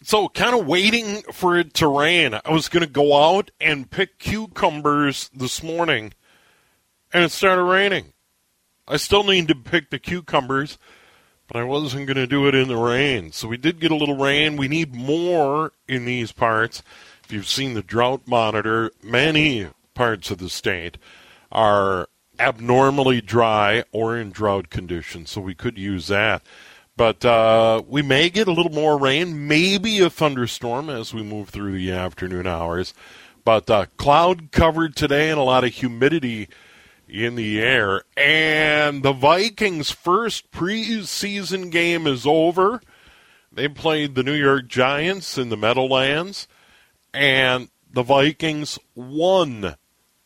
So kind of waiting for it to rain. I was going to go out and pick cucumbers this morning, and it started raining. I still need to pick the cucumbers, but I wasn't going to do it in the rain. So we did get a little rain. We need more in these parts. If you've seen the drought monitor, many parts of the state are abnormally dry or in drought conditions, so we could use that. But we may get a little more rain, maybe a thunderstorm as we move through the afternoon hours. But cloud covered today and a lot of humidity in the air. And the Vikings' first preseason game is over. They played the New York Giants in the Meadowlands, and the Vikings won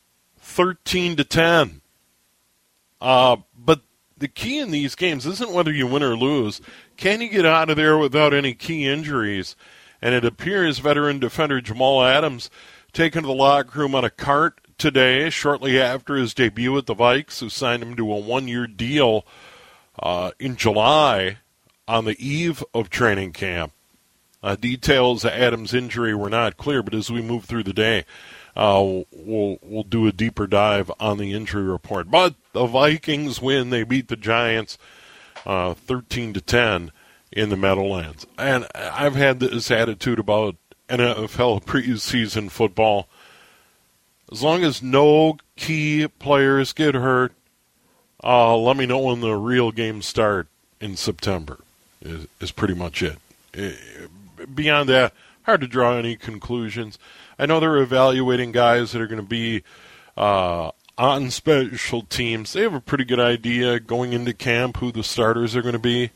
13-10. But the key in these games isn't whether you win or lose. Can you get out of there without any key injuries? And it appears veteran defender Jamal Adams taken to the locker room on a cart today, shortly after his debut with the Vikes, who signed him to a one-year deal in July on the eve of training camp. Details of Adams' injury were not clear, but as we move through the day, we'll do a deeper dive on the injury report. But the Vikings win. They beat the Giants 13-10 in the Meadowlands. And I've had this attitude about NFL preseason football. As long as no key players get hurt, let me know when the real games start in September is pretty much it. Beyond that, hard to draw any conclusions. I know they're evaluating guys that are going to be on special teams. They have a pretty good idea going into camp who the starters are going to be,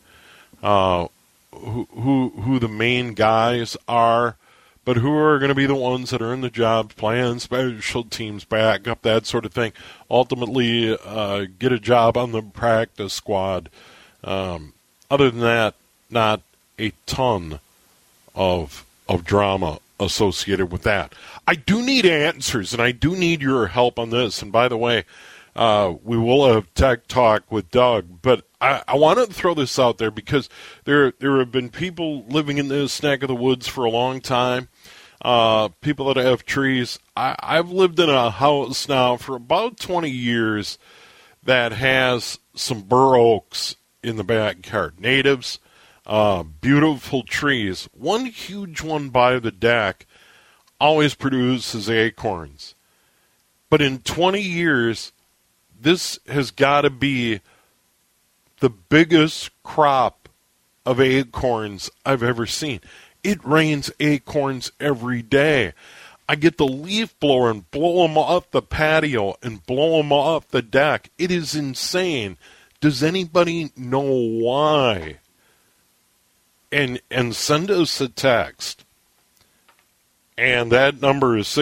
who the main guys are, but who are going to be the ones that are in the job, playing special teams, back up, that sort of thing. Ultimately, get a job on the practice squad. Other than that, not a ton of drama associated with that. I do need answers, and I do need your help on this. And by the way, we will have Tech Talk with Doug, but I want to throw this out there because there have been people living in this neck of the woods for a long time, people that have trees. I've lived in a house now for about 20 years that has some bur oaks in the backyard. Natives, beautiful trees. One huge one by the deck always produces acorns. But in 20 years, this has got to be the biggest crop of acorns I've ever seen. It rains acorns every day. I get the leaf blower and blow them off the patio and blow them off the deck. It is insane. Does anybody know why? And send us a text. And that number is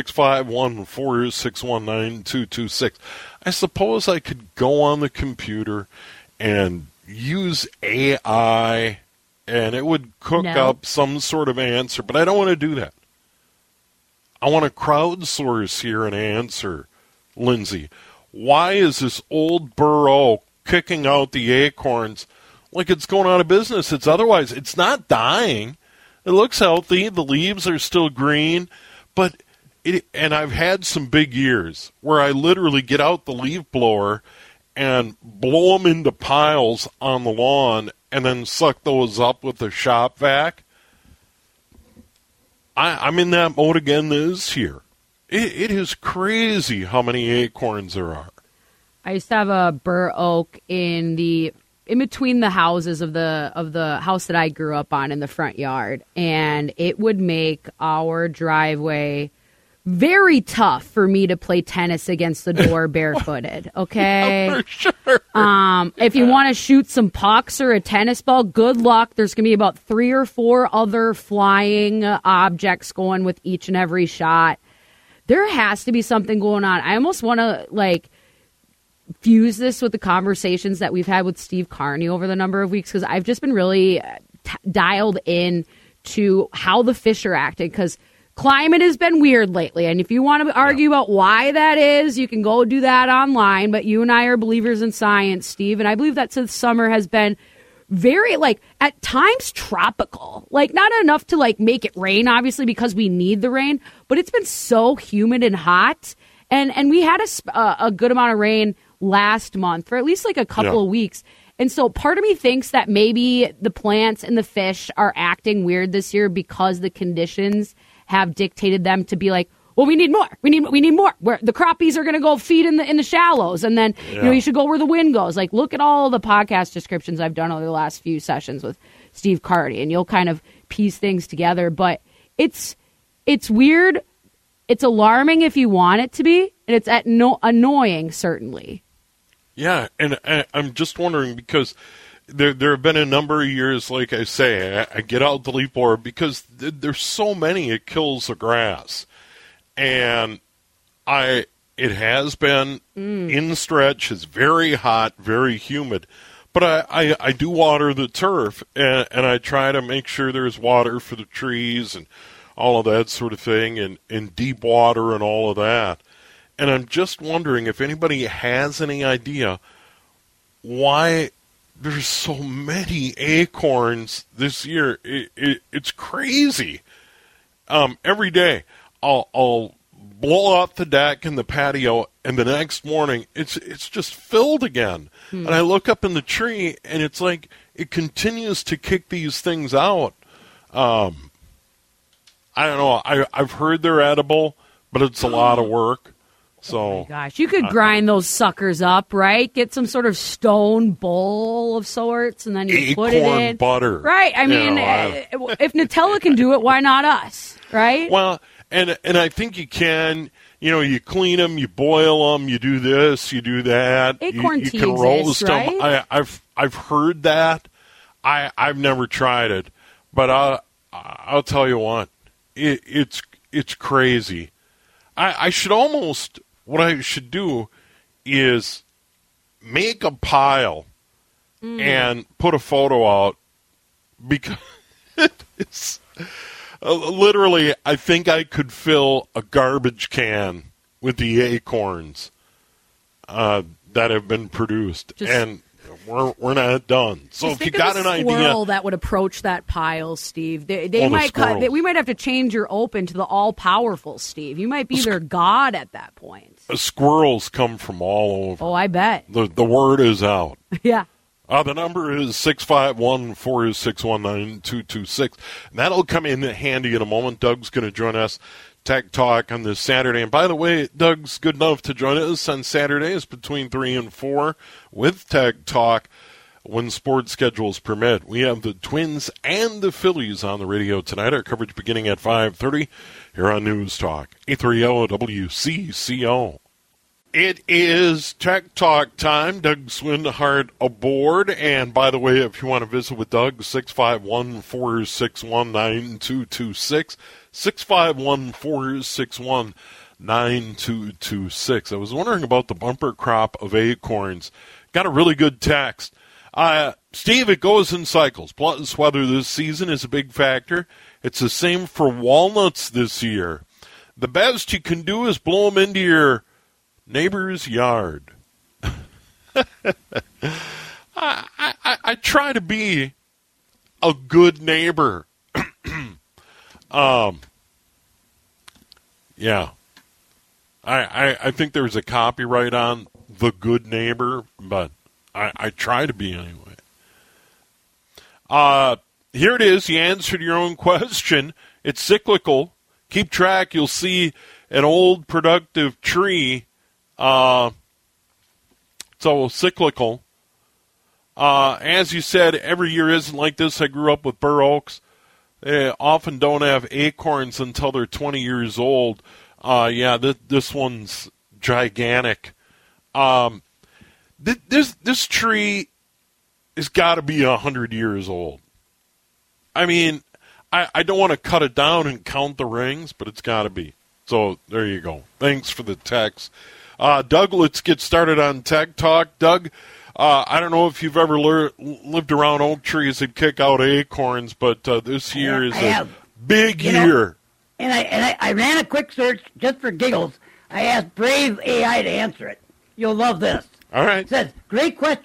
651-461-9226. I suppose I could go on the computer and use AI, and it would cook up some sort of answer, but I don't want to do that. I want to crowdsource here an answer, Lindsay. Why is this old bur oak kicking out the acorns like it's going out of business? It's not dying. It looks healthy. The leaves are still green, but and I've had some big years where I literally get out the leaf blower and blow them into piles on the lawn and then suck those up with the shop vac. I'm in that mode again this year. It is crazy how many acorns there are. I used to have a bur oak in between the houses of the house that I grew up on in the front yard, and it would make our driveway very tough for me to play tennis against the door barefooted, okay? For sure. If you want to shoot some pucks or a tennis ball, good luck. There's going to be about 3 or 4 other flying objects going with each and every shot. There has to be something going on. I almost want to, fuse this with the conversations that we've had with Steve Carney over the number of weeks, because I've just been really dialed in to how the fish are acting, because climate has been weird lately. And if you want to argue about why that is, you can go do that online. But you and I are believers in science, Steve, and I believe that since summer has been very, like, at times tropical. Like, not enough to, like, make it rain, obviously, because we need the rain, but it's been so humid and hot. And we had a good amount of rain last month for at least, like, a couple of weeks. And so part of me thinks that maybe the plants and the fish are acting weird this year because the conditions have dictated them to be like, well, we need more. We need more. Where the crappies are going to go feed in the shallows, and then you should go where the wind goes. Like, look at all the podcast descriptions I've done over the last few sessions with Steve Carty, and you'll kind of piece things together. But it's weird. It's alarming if you want it to be, and it's annoying certainly. Yeah, and I'm just wondering because there have been a number of years, like I say, I get out the leaf blower because there's so many it kills the grass. And it has been in stretch. It's very hot, very humid. But I do water the turf, and I try to make sure there's water for the trees and all of that sort of thing, and deep water and all of that. And I'm just wondering if anybody has any idea why there's so many acorns this year. It's crazy. Every day I'll blow off the deck and the patio, and the next morning it's just filled again. And I look up in the tree, and it's like it continues to kick these things out. I don't know. I've heard they're edible, but it's a lot of work. So, oh my gosh, you could grind those suckers up, right? Get some sort of stone bowl of sorts, and then you put it in butter, right? I mean, if Nutella can do it, why not us, right? Well, and I think you can. You know, you clean them, you boil them, you do this, you do that. Acorn you tea can roast exists, right? them. I've heard that. I've never tried it, but I'll tell you what, it's crazy. I should almost. What I should do is make a pile and put a photo out, because it's literally, I think I could fill a garbage can with the acorns that have been produced, and we're not done. So if you got an idea, that would approach that pile, Steve, they might cut. We might have to change your open to the all-powerful Steve. You might be their god at that point. Squirrels come from all over. Oh, I bet. The word is out. Yeah. The number is 651-461-9226. That'll come in handy in a moment. Doug's going to join us, Tech Talk, on this Saturday. And by the way, Doug's good enough to join us on Saturdays between 3 and 4 with Tech Talk when sports schedules permit. We have the Twins and the Phillies on the radio tonight. Our coverage beginning at 5:30 here on News Talk 830 WCCO. It is Tech Talk time. Doug Swinhart aboard. And by the way, if you want to visit with Doug, 651-461-9226. 651-461-9226. I was wondering about the bumper crop of acorns. Got a really good text. Steve, it goes in cycles. Plus, weather this season is a big factor. It's the same for walnuts this year. The best you can do is blow them into your neighbor's yard. I try to be a good neighbor. Yeah. I think there's a copyright on the good neighbor, but I try to be anyway. Here it is, the answer to your own question. It's cyclical. Keep track. You'll see an old productive tree. So cyclical. As you said, every year isn't like this. I grew up with bur oaks. They often don't have acorns until they're 20 years old. This one's gigantic. This tree has got to be 100 years old. I mean, I don't want to cut it down and count the rings, but it's got to be. So there you go. Thanks for the text. Doug, let's get started on Tech Talk. Doug, I don't know if you've ever lived around oak trees that kick out acorns, but this year is a big year. And I ran a quick search just for giggles. I asked Brave AI to answer it. You'll love this. All right. It says, great question.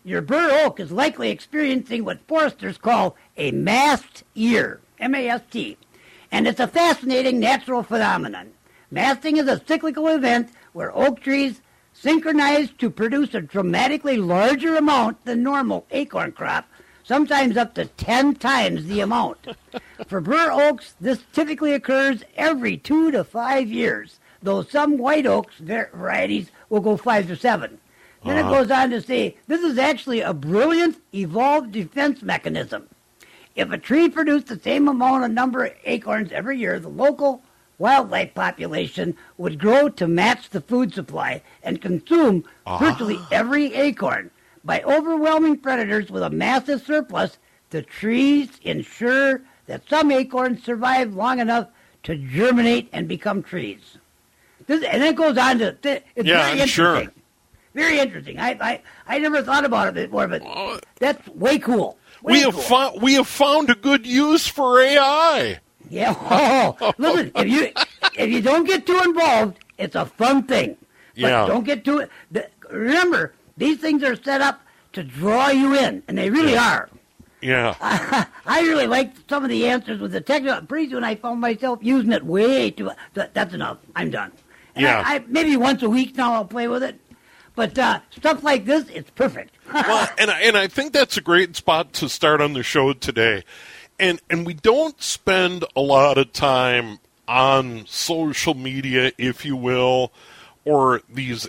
your bur oak is likely experiencing what foresters call a mast year, M-A-S-T, and it's a fascinating natural phenomenon. Masting is a cyclical event where oak trees synchronize to produce a dramatically larger amount than normal acorn crop, sometimes up to 10 times the amount. For bur oaks, this typically occurs every 2 to 5 years, though some white oaks varieties will go 5 to 7. Then it goes on to say, this is actually a brilliant evolved defense mechanism. If a tree produced the same amount of number of acorns every year, the local wildlife population would grow to match the food supply and consume virtually every acorn. By overwhelming predators with a massive surplus, the trees ensure that some acorns survive long enough to germinate and become trees. And it goes on to, it's very interesting. Sure. Very interesting. I never thought about it before, but that's way cool. We have found a good use for AI. Yeah. Listen, if you don't get too involved, it's a fun thing. But don't get too. Remember, these things are set up to draw you in, and they really are. Yeah. I really liked some of the answers with the technical. Pretty soon, I found myself using it way too. That's enough. I'm done. And I maybe once a week now I'll play with it. But stuff like this, it's perfect. Well, and I think that's a great spot to start on the show today. And we don't spend a lot of time on social media, if you will, or these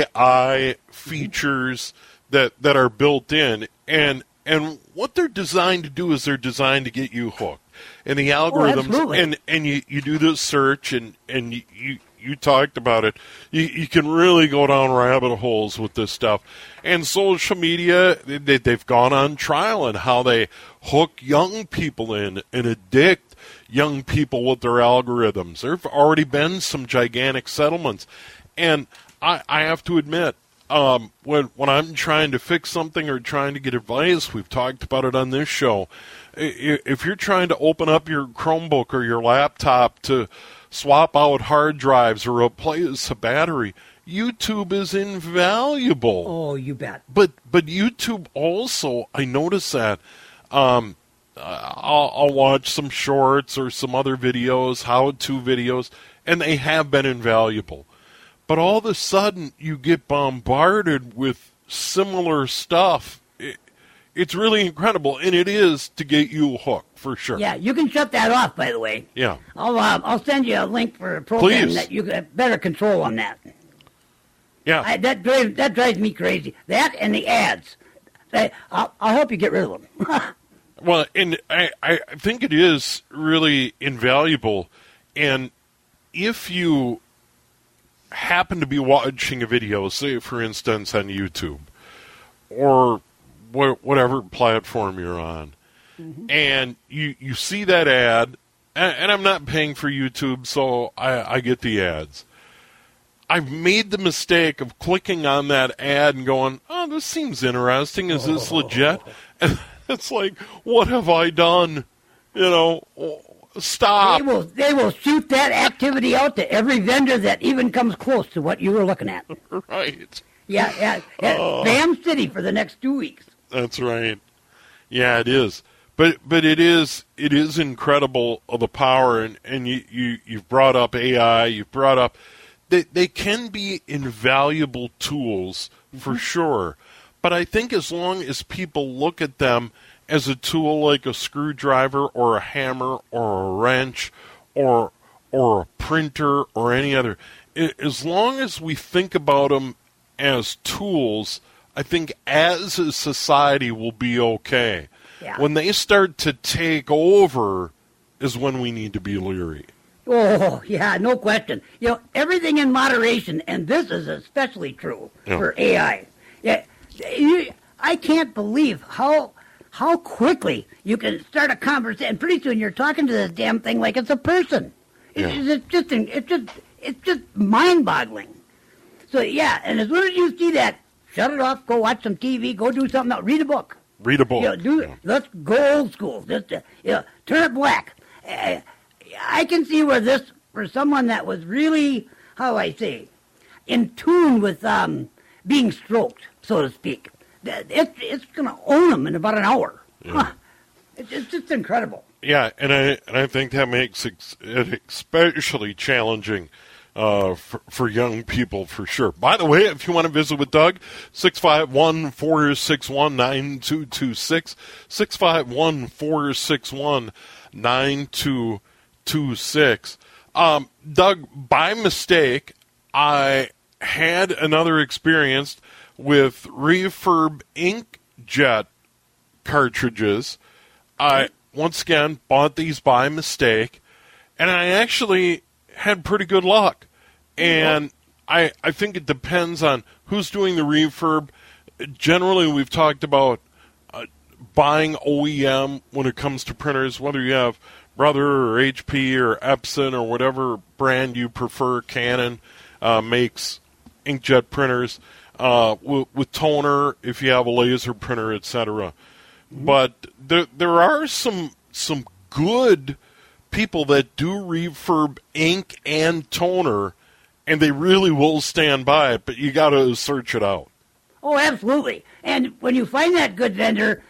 AI features that are built in. And what they're designed to do is they're designed to get you hooked. And the algorithms, and you do the search, and you talked about it. You can really go down rabbit holes with this stuff. And social media, they've gone on trial in how they hook young people in and addict young people with their algorithms. There have already been some gigantic settlements. And I have to admit, when I'm trying to fix something or trying to get advice, we've talked about it on this show, if you're trying to open up your Chromebook or your laptop to swap out hard drives or replace a battery, YouTube is invaluable. Oh, you bet. But YouTube also, I notice that I'll watch some shorts or some other videos, how-to videos, and they have been invaluable. But all of a sudden, you get bombarded with similar stuff. It's really incredible, and it is to get you hooked, for sure. Yeah, you can shut that off, by the way. Yeah. I'll send you a link for a program Please. that you get better control on that. Yeah. That drives me crazy. That and the ads. I'll help you get rid of them. Well, and I think it is really invaluable, and if you happen to be watching a video, say, for instance, on YouTube, or whatever platform you're on, and you see that ad, and I'm not paying for YouTube, so I get the ads. I've made the mistake of clicking on that ad and going, oh, this seems interesting. Is this legit? And it's like, what have I done? Stop. They will shoot that activity out to every vendor that even comes close to what you were looking at. Right. Yeah. Bam City for the next 2 weeks. That's right. Yeah, it is. But it is incredible the power, and you've brought up AI. You've brought up they can be invaluable tools for sure. But I think as long as people look at them as a tool like a screwdriver or a hammer or a wrench or a printer or any other, as long as we think about them as tools, I think as a society we'll be okay. Yeah. When they start to take over is when we need to be leery. Oh, yeah, no question. Everything in moderation, and this is especially true for AI. Yeah, I can't believe how quickly you can start a conversation, and pretty soon you're talking to this damn thing like it's a person. It's just mind-boggling. So yeah, and as soon as you see that, shut it off. Go watch some TV. Go do something else. Read a book. Read a book. Let's go old school. Just turn it black. I can see where this, for someone that was really, how do I say, in tune with being stroked, so to speak. it's going to own them in about an hour. Yeah. Huh. It's just incredible. Yeah, and I think that makes it especially challenging for young people, for sure. By the way, if you want to visit with Doug, 651-461-9226, 651-461-9226. Doug, by mistake, I had another experience with refurb inkjet cartridges. I, once again, bought these by mistake, and I actually had pretty good luck. And I think it depends on who's doing the refurb. Generally, we've talked about buying OEM when it comes to printers, whether you have Brother or HP or Epson or whatever brand you prefer. Canon makes inkjet printers with toner if you have a laser printer, etc. But there are some good people that do refurb ink and toner, and they really will stand by it, but you got to search it out. Oh, absolutely. And when you find that good vendor,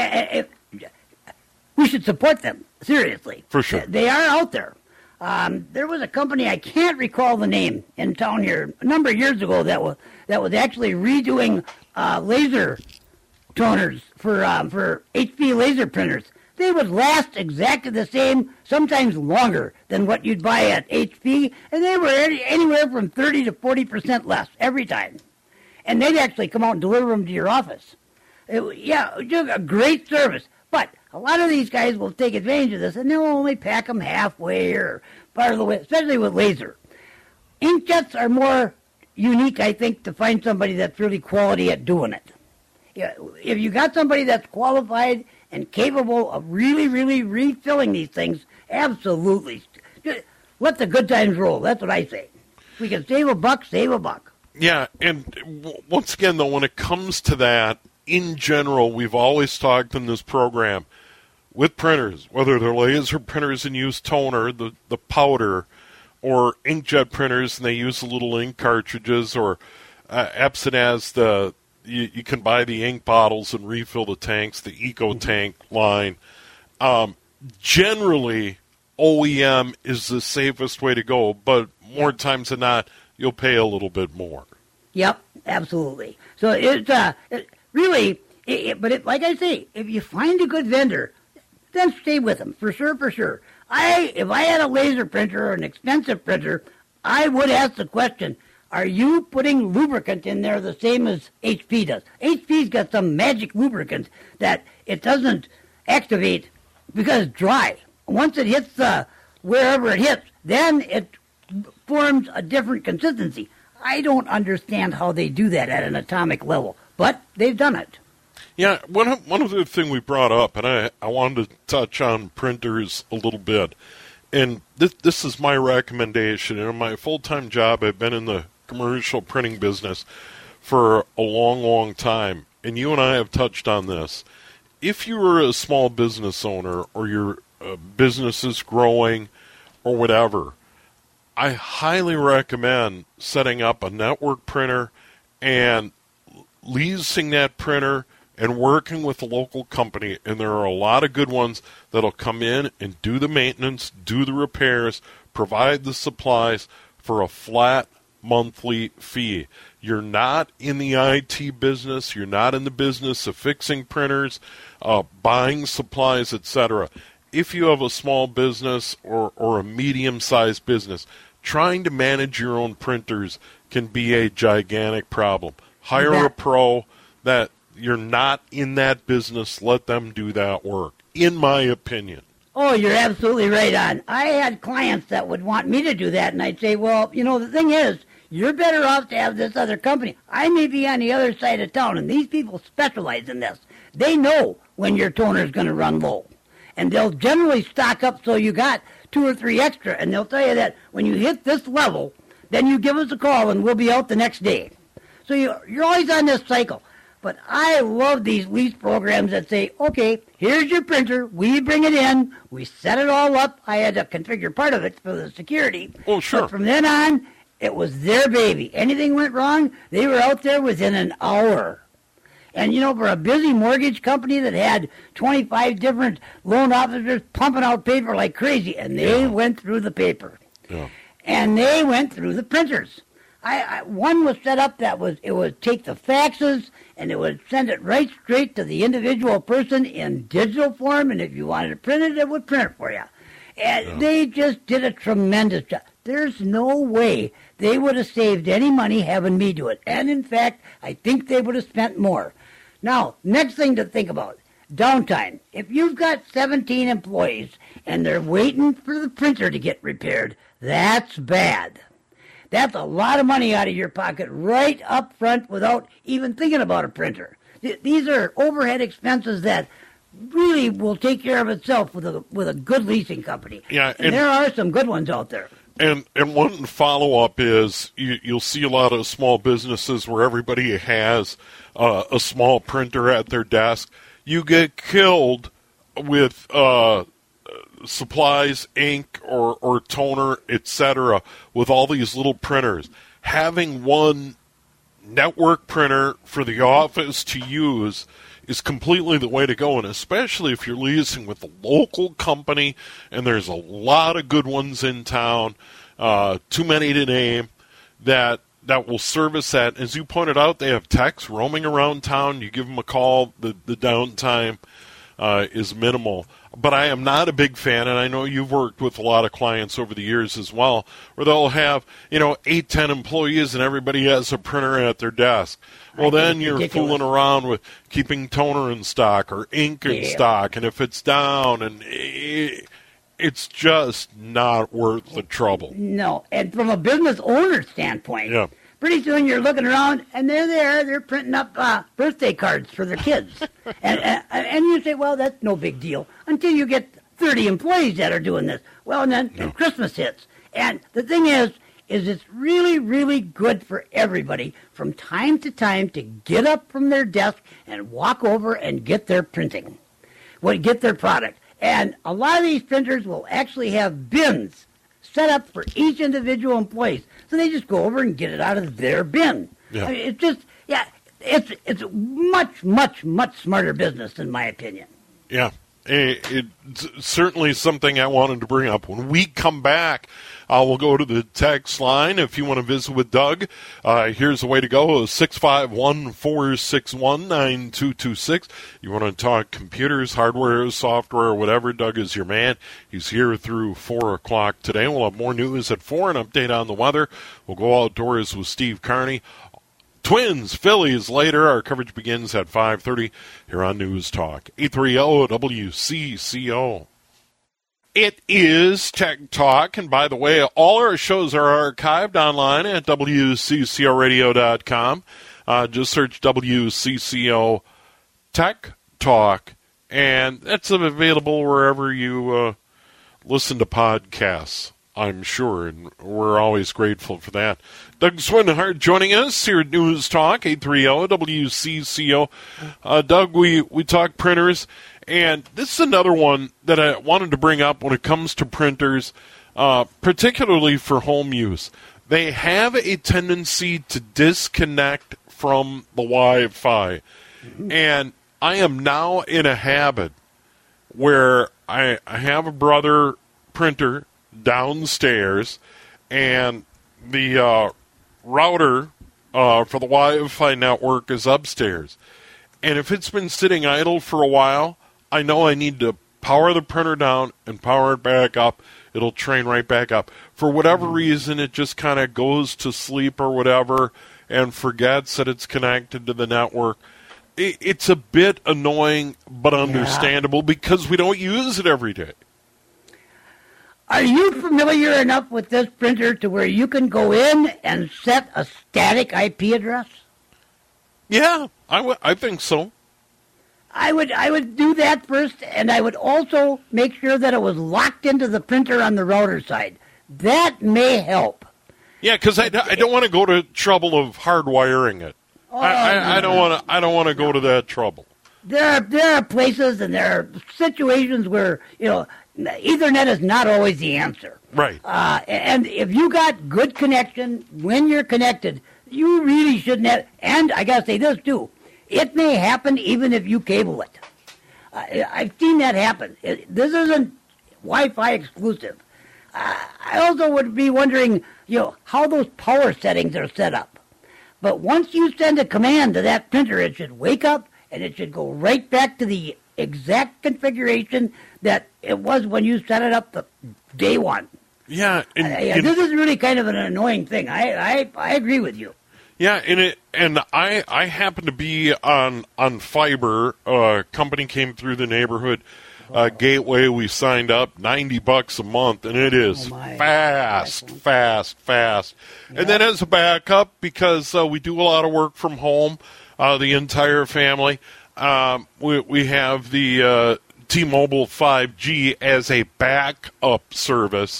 we should support them, seriously. For sure. They are out there. There was a company, I can't recall the name, in town here a number of years ago that was actually redoing laser toners for HP laser printers. They would last exactly the same, sometimes longer than what you'd buy at HP, and they were anywhere from 30 to 40% less every time. And they'd actually come out and deliver them to your office. Just a great service. But a lot of these guys will take advantage of this, and they'll only pack them halfway or part of the way, especially with laser. Inkjets are more unique, I think, to find somebody that's really quality at doing it. If you got somebody that's qualified and capable of really, really refilling these things, absolutely. Just let the good times roll. That's what I say. If we can save a buck, save a buck. Yeah, and once again, though, when it comes to that, in general, we've always talked in this program with printers, whether they're laser printers and use toner, the powder, or inkjet printers and they use the little ink cartridges, or Epson has you can buy the ink bottles and refill the tanks, the Eco Tank line. Generally, OEM is the safest way to go, but more times than not, you'll pay a little bit more. Yep, absolutely. So like I say, if you find a good vendor, then stay with them, for sure, for sure. If I had a laser printer or an expensive printer, I would ask the question, are you putting lubricant in there the same as HP does? HP's got some magic lubricant that it doesn't activate because it's dry. Once it hits wherever it hits, then it forms a different consistency. I don't understand how they do that at an atomic level, but they've done it. Yeah, one of the things we brought up, and I wanted to touch on printers a little bit, and this is my recommendation. In my full-time job, I've been in the commercial printing business for a long, long time, and you and I have touched on this. If you are a small business owner or your business is growing or whatever, I highly recommend setting up a network printer and leasing that printer and working with a local company. And there are a lot of good ones that'll come in and do the maintenance, do the repairs, provide the supplies for a flat monthly fee. You're not in the IT business. You're not in the business of fixing printers, buying supplies, etc. If you have a small business or a medium-sized business, trying to manage your own printers can be a gigantic problem. Hire a pro that you're not in that business. Let them do that work, in my opinion. Oh, you're absolutely right on. I had clients that would want me to do that, and I'd say, well, the thing is, you're better off to have this other company. I may be on the other side of town, and these people specialize in this. They know when your toner's going to run low. And they'll generally stock up so you got 2 or 3 extra, and they'll tell you that when you hit this level, then you give us a call, and we'll be out the next day. So you're always on this cycle. But I love these lease programs that say, okay, here's your printer. We bring it in. We set it all up. I had to configure part of it for the security. Oh, sure. But from then on, it was their baby. Anything went wrong, they were out there within an hour. And, for a busy mortgage company that had 25 different loan officers pumping out paper like crazy, and they went through the paper. Yeah. And they went through the printers. One was set up it would take the faxes and it would send it right straight to the individual person in digital form, and if you wanted to print it, it would print it for you. And they just did a tremendous job. There's no way they would have saved any money having me do it. And in fact, I think they would have spent more. Now, next thing to think about, downtime. If you've got 17 employees and they're waiting for the printer to get repaired, that's bad. That's a lot of money out of your pocket right up front without even thinking about a printer. These are overhead expenses that really will take care of itself with a good leasing company. Yeah, and there are some good ones out there. And one follow-up is you'll see a lot of small businesses where everybody has a small printer at their desk. You get killed with supplies, ink, or toner, etc., with all these little printers. Having one network printer for the office to use is completely the way to go, and especially if you're leasing with a local company, and there's a lot of good ones in town, too many to name, that will service that. As you pointed out, they have techs roaming around town. You give them a call, the downtime is minimal. But I am not a big fan, and I know you've worked with a lot of clients over the years as well, where they'll have, 8, 10 employees and everybody has a printer at their desk. Well, then you're fooling around with keeping toner in stock or ink in stock, and if it's down, and it's just not worth the trouble. No, and from a business owner standpoint, pretty soon you're looking around, and they're printing up birthday cards for their kids. and you say, well, that's no big deal, until you get 30 employees that are doing this. Well, and then Christmas hits. And the thing is it's really, really good for everybody from time to time to get up from their desk and walk over and get their printing, get their product. And a lot of these printers will actually have bins set up for each individual employee. So they just go over and get it out of their bin. Yeah. I mean, it's much, much, much smarter business, in my opinion. Yeah. It's certainly something I wanted to bring up. When we come back, we'll go to the text line. If you want to visit with Doug, here's the way to go, 651-461-9226. You want to talk computers, hardware, software, whatever, Doug is your man. He's here through 4 o'clock today. We'll have more news at 4, an update on the weather. We'll go outdoors with Steve Carney. Twins, Phillies later. Our coverage begins at 5:30 here on News Talk 830 WCCO. It is Tech Talk, and by the way, all our shows are archived online at WCCOradio.com. Just search WCCO Tech Talk, and that's available wherever you listen to podcasts, I'm sure, and we're always grateful for that. Doug Swinhart joining us here at News Talk 830 WCCO. Doug, we talk printers, and this is another one that I wanted to bring up when it comes to printers, particularly for home use. They have a tendency to disconnect from the Wi-Fi, and I am now in a habit where I have a brother printer downstairs, and the router for the Wi-Fi network is upstairs. And if it's been sitting idle for a while, I know I need to power the printer down and power it back up. It'll train right back up. For whatever reason, it just kind of goes to sleep or whatever and forgets that it's connected to the network. It's a bit annoying but understandable because we don't use it every day. Are you familiar enough with this printer to where you can go in and set a static IP address? Yeah, I think so. I would do that first, and I would also make sure that it was locked into the printer on the router side. That may help. Yeah, because I don't want to go to trouble of hardwiring it. I don't want to go to that trouble. There are places and there are situations where Ethernet is not always the answer. Right. And if you got good connection when you're connected, you really shouldn't have. And I got to say this, too. It may happen even if you cable it. I've seen that happen. This isn't Wi-Fi exclusive. I also would be wondering, how those power settings are set up. But once you send a command to that printer, it should wake up and it should go right back to the exact configuration that it was when you set it up the day one. Yeah, this is really kind of an annoying thing. I agree with you. Yeah, and I happen to be on fiber. Company came through the neighborhood. Gateway, we signed up, $90 a month, and it is fast. And then as a backup, because we do a lot of work from home, the entire family, we have the T-Mobile 5G as a backup service.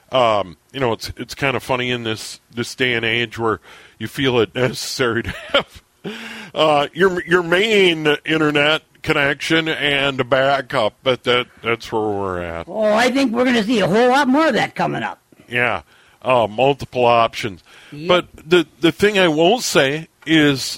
It's kind of funny in this day and age where you feel it necessary to have your main internet connection and a backup, but that's where we're at. Oh, I think we're going to see a whole lot more of that coming up. Yeah, multiple options. Yep. But the thing I won't say is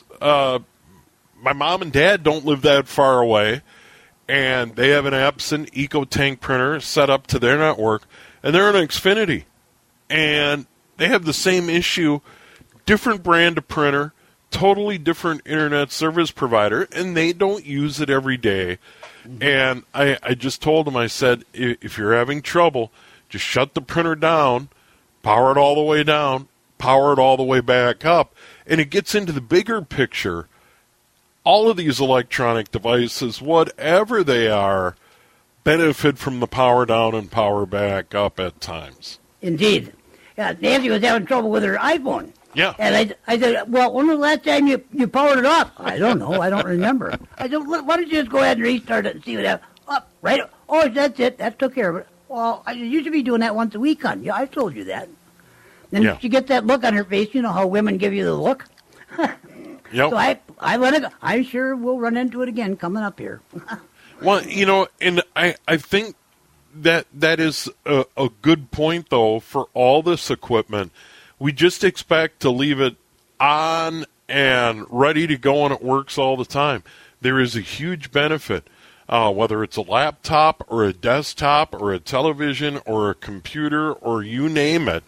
my mom and dad don't live that far away, and they have an Epson EcoTank printer set up to their network, and they're an Xfinity, and they have the same issue, different brand of printer, totally different internet service provider, and they don't use it every day. Mm-hmm. And I just told them, I said, if you're having trouble, just shut the printer down, power it all the way down, power it all the way back up, and it gets into the bigger picture. All of these electronic devices, whatever they are, benefit from the power down and power back up at times. Indeed. Nancy was having trouble with her iPhone. Yeah. And I said, well, when was the last time you powered it off? I don't know. I don't remember. I said, why don't you just go ahead and restart it and see what happens? Right. Oh, that's it. That took care of it. Well, you should be doing that once a week, hon. Yeah, I told you that. Then she gets that look on her face. You know how women give you the look? Yep. So I let it go. I'm sure we'll run into it again coming up here. Well, and I think that is a good point, though, for all this equipment. We just expect to leave it on and ready to go, and it works all the time. There is a huge benefit, whether it's a laptop or a desktop or a television or a computer or you name it.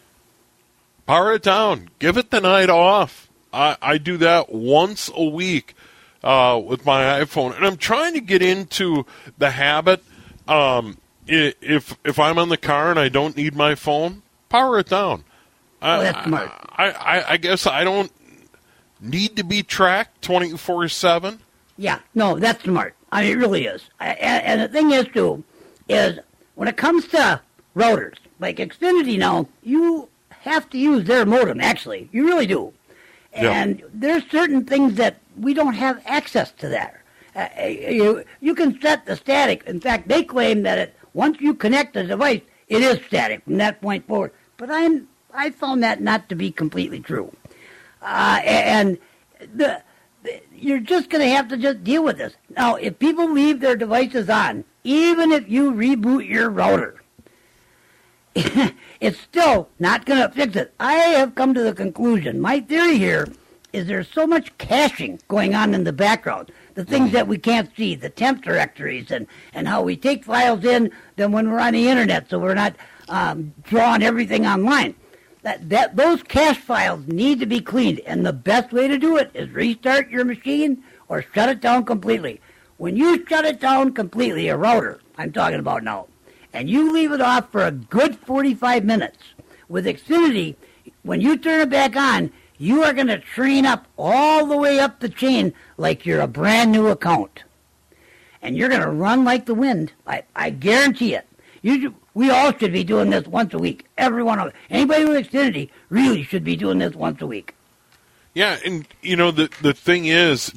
Power it down. Give it the night off. I do that once a week with my iPhone, and I'm trying to get into the habit. If I'm in the car and I don't need my phone, power it down. That's smart. I guess I don't need to be tracked 24/7. Yeah, no, that's smart. I mean, it really is. And the thing is, too, is when it comes to routers, like Xfinity now, you have to use their modem, actually. You really do. And there's certain things that we don't have access to that. You can set the static. In fact, they claim that once you connect the device, it is static from that point forward. But I found that not to be completely true. You're just going to have to just deal with this. Now, if people leave their devices on, even if you reboot your router, it's still not going to fix it. I have come to the conclusion, my theory here is there's so much caching going on in the background, the things that we can't see, the temp directories, and how we take files in then when we're on the internet, so we're not drawing everything online. That those cache files need to be cleaned, and the best way to do it is restart your machine or shut it down completely. When you shut it down completely, a router, I'm talking about now, and you leave it off for a good 45 minutes, with Xfinity, when you turn it back on, you are going to train up all the way up the chain like you're a brand new account. And you're going to run like the wind. I guarantee it. We all should be doing this once a week. Every one of us. Anybody with Xfinity really should be doing this once a week. Yeah, and the thing is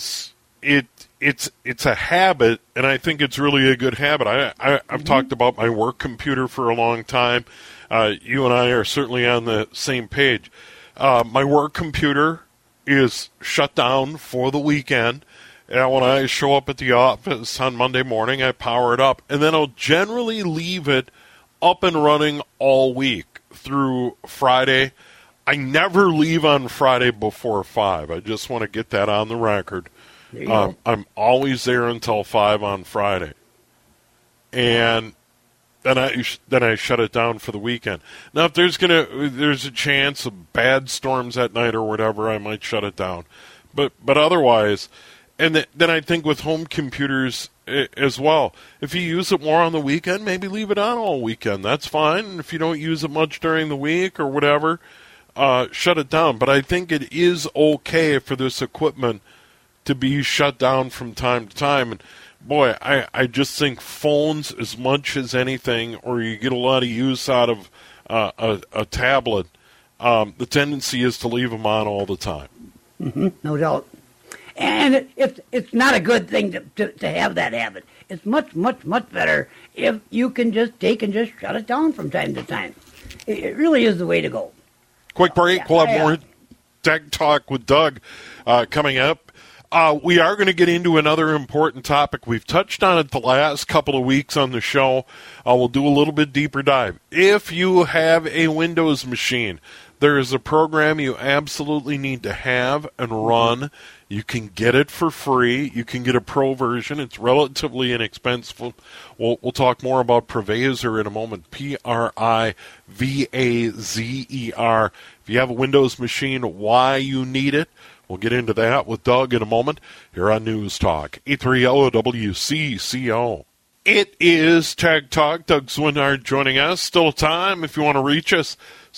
it's a habit, and I think it's really a good habit. I've talked about my work computer for a long time. You and I are certainly on the same page. My work computer is shut down for the weekend. And when I show up at the office on Monday morning, I power it up. And then I'll generally leave it up and running all week through Friday. I never leave on Friday before 5. I just want to get that on the record. I'm always there until 5 on Friday. And then I shut it down for the weekend. Now, if there's a chance of bad storms at night or whatever, I might shut it down. But otherwise, and then I think with home computers as well, if you use it more on the weekend, maybe leave it on all weekend. That's fine. And if you don't use it much during the week or whatever, shut it down. But I think it is okay for this equipment to be shut down from time to time. And boy, I just think phones, as much as anything, or you get a lot of use out of a tablet, the tendency is to leave them on all the time. Mm-hmm, no doubt. And it's not a good thing to have that habit. It's much, much, much better if you can just take and just shut it down from time to time. It really is the way to go. Quick break. We'll have more Tech Talk with Doug coming up. We are going to get into another important topic. We've touched on it the last couple of weeks on the show. We'll do a little bit deeper dive. If you have a Windows machine, there is a program you absolutely need to have and run. You can get it for free. You can get a pro version. It's relatively inexpensive. We'll talk more about Privazer in a moment. Privazer. If you have a Windows machine, why you need it. We'll get into that with Doug in a moment here on News Talk 830 WCCO. It is Tech Talk. Doug Swinard joining us. Still time if you want to reach us.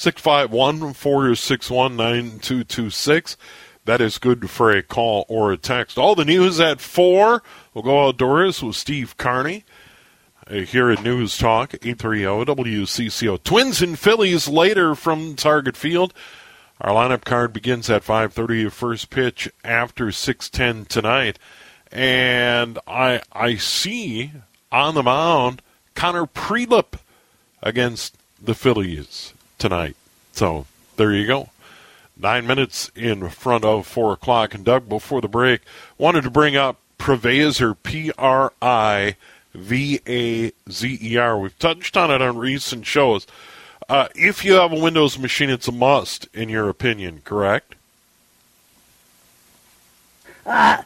651-461-9226. That is good for a call or a text. All the news at 4. We'll go outdoors with Steve Carney here at News Talk 830 WCCO. Twins and Phillies later from Target Field. Our lineup card begins at 5:30, first pitch after 6:10 tonight. And I see on the mound Connor Prielipp against the Phillies tonight. So there you go. 9 minutes in front of 4 o'clock. And Doug, before the break, wanted to bring up Privazer, Privazer. We've touched on it on recent shows. If you have a Windows machine, it's a must, in your opinion, correct? I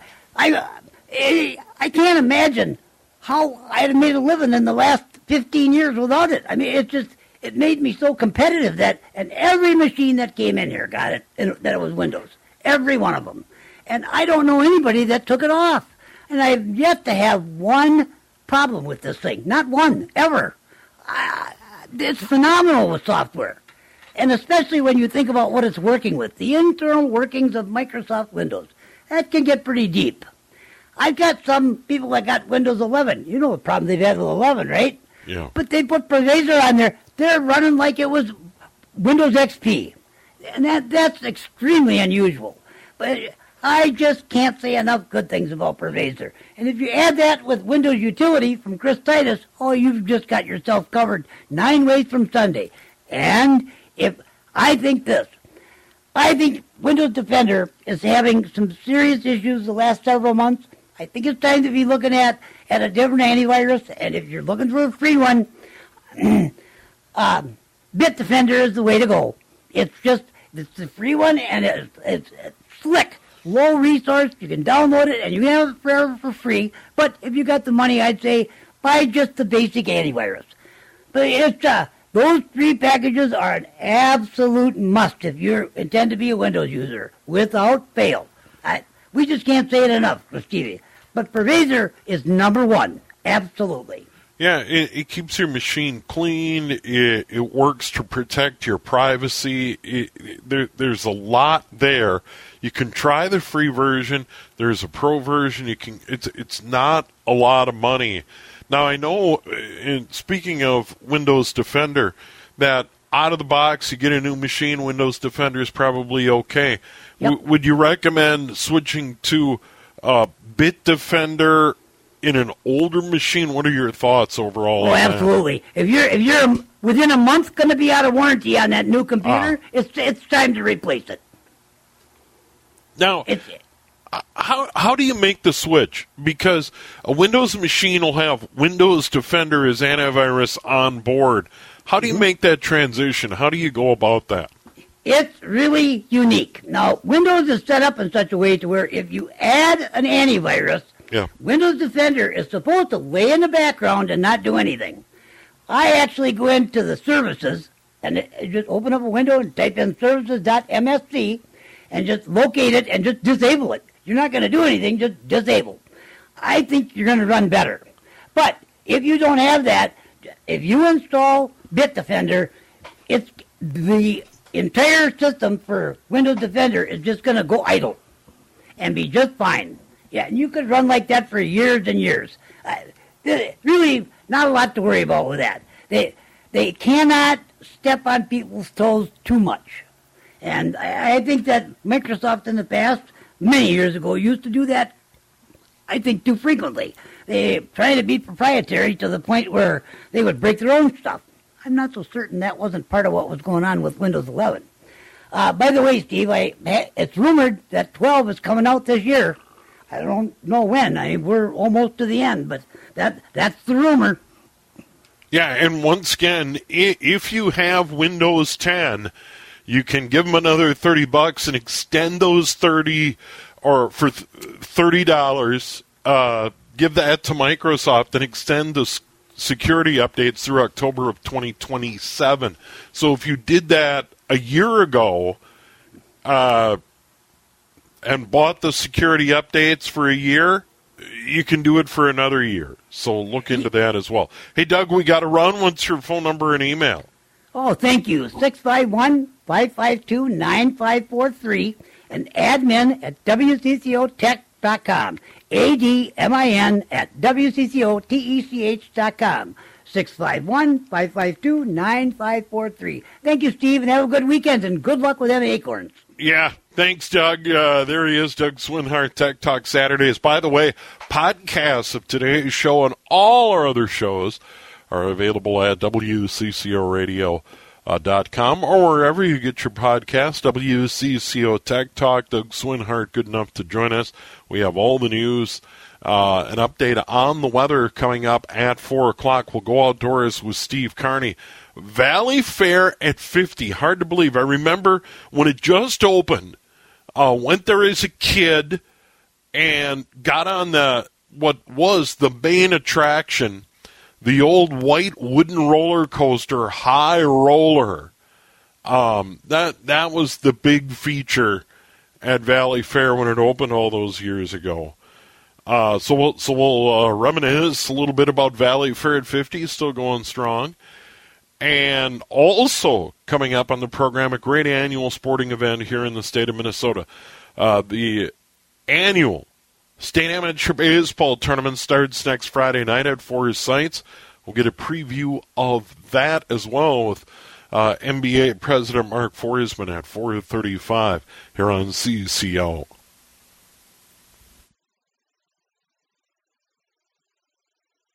can't imagine how I'd have made a living in the last 15 years without it. I mean, it made me so competitive and every machine that came in here got it, that it was Windows. Every one of them. And I don't know anybody that took it off. And I've yet to have one problem with this thing. Not one, ever. It's phenomenal with software. And especially when you think about what it's working with. The internal workings of Microsoft Windows. That can get pretty deep. I've got some people that got Windows 11. You know the problem they've had with 11, right? Yeah. But they put Privazer on there. They're running like it was Windows XP. And that's extremely unusual. But I just can't say enough good things about Privazer. And if you add that with Windows Utility from Chris Titus, you've just got yourself covered 9 ways from Sunday. And I think Windows Defender is having some serious issues the last several months. I think it's time to be looking at a different antivirus. And if you're looking for a free one, Bitdefender is the way to go. It's the free one, and it's slick. Low resource, you can download it, and you can have it forever for free. But if you got the money, I'd say buy just the basic antivirus. But those 3 packages are an absolute must if you intend to be a Windows user, without fail. We just can't say it enough, Stevie. But Privazer is number 1, absolutely. Yeah, it keeps your machine clean. It works to protect your privacy. There's a lot there. You can try the free version. There's a pro version. It's not a lot of money. Now I know. Speaking of Windows Defender, that out of the box you get a new machine. Windows Defender is probably okay. Yep. Would you recommend switching to Bitdefender in an older machine? What are your thoughts overall? Oh, absolutely. If you're within a month going to be out of warranty on that new computer, it's time to replace it. Now, how do you make the switch? Because a Windows machine will have Windows Defender as antivirus on board. How do you make that transition? How do you go about that? It's really unique. Now, Windows is set up in such a way to where if you add an antivirus, Windows Defender is supposed to lay in the background and not do anything. I actually go into the services and just open up a window and type in services.msc and just locate it and just disable it. You're not going to do anything, just disable. I think you're going to run better. But if you don't have that, if you install Bitdefender, it's the entire system for Windows Defender is just going to go idle and be just fine. Yeah, and you could run like that for years and years. Really, not a lot to worry about with that. They cannot step on people's toes too much. And I think that Microsoft in the past, many years ago, used to do that, I think, too frequently. They try to be proprietary to the point where they would break their own stuff. I'm not so certain that wasn't part of what was going on with Windows 11. By the way, Steve, it's rumored that 12 is coming out this year. I don't know when. We're almost to the end, but that's the rumor. Yeah, and once again, if you have Windows 10, you can give them another $30 and extend those 30, or for $30, give that to Microsoft and extend the security updates through October of 2027. So if you did that a year ago and bought the security updates for a year, you can do it for another year. So look into that as well. Hey, Doug, we got to run. What's your phone number and email? Oh, thank you. 651-552-9543 and admin at WCCOtech.com. ADMIN at WCCOTECH.com. 651-552-9543. Thank you, Steve, and have a good weekend, and good luck with them Acorns. Yeah, thanks, Doug. There he is, Doug Swinhart, Tech Talk Saturdays. By the way, podcasts of today's show and all our other shows are available at WCCOradio.com or wherever you get your podcast. WCCO Tech Talk. Doug Swinhart, good enough to join us. We have all the news, an update on the weather coming up at 4 o'clock. We'll go outdoors with Steve Carney. Valley Fair at 50. Hard to believe. I remember when it just opened, went there as a kid and got on what was the main attraction, the old white wooden roller coaster, High Roller. That was the big feature at Valley Fair when it opened all those years ago. So we'll reminisce a little bit about Valley Fair at 50, still going strong. And also coming up on the program, a great annual sporting event here in the state of Minnesota. The annual State Amateur Baseball Tournament starts next Friday night at Forest Sites. We'll get a preview of that as well with NBA President Mark Forsman at 4:35 here on CCO.